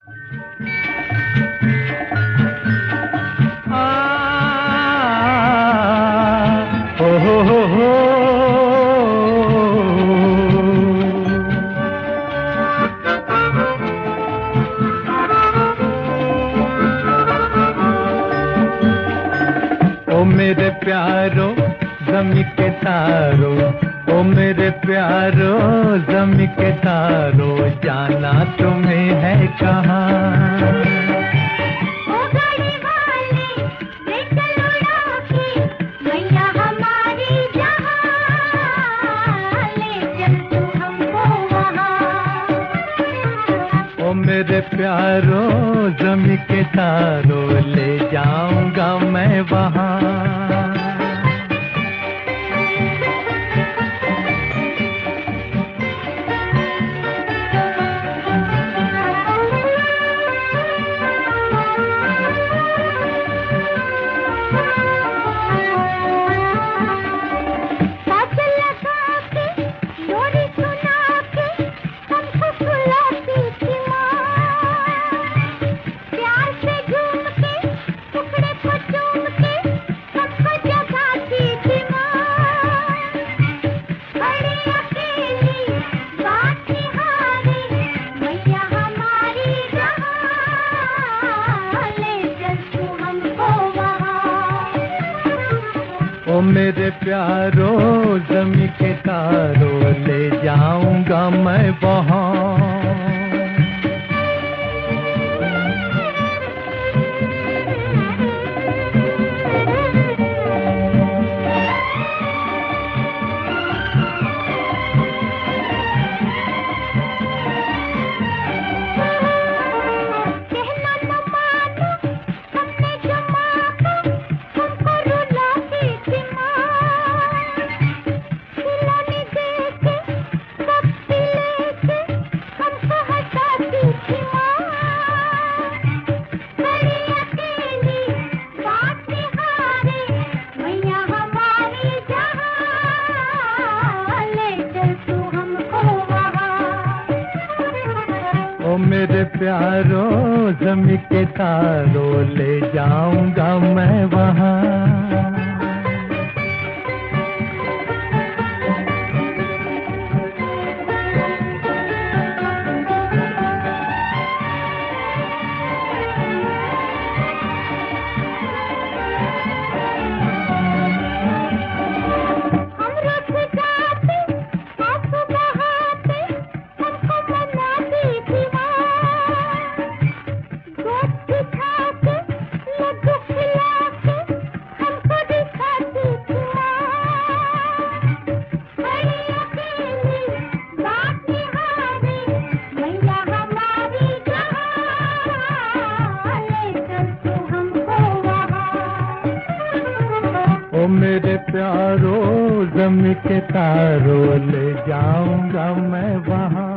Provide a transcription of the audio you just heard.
आ, हो। ओ मेरे प्यारो ज़मीं के तारो, ओ मेरे प्यारो ज़मीं के तारो, जाना तुम्हें है कहाँ? ओ गाड़ी वाले ले चलो उड़ा के, मैया हमारी जहाँ, ले चल तू हमको वहाँ। ओ मेरे प्यारो ज़मीं के तारो, ले जाऊंगा मैं वहाँ। ओ मेरे प्यारो ज़मीं के तारो, ले जाऊंगा मैं वहाँ। ओ मेरे प्यारो ज़मीं के तारो, ले जाऊंगा मैं वहाँ। ओ मेरे प्यारो ज़मीं के तारो, ले जाऊंगा मैं वहाँ।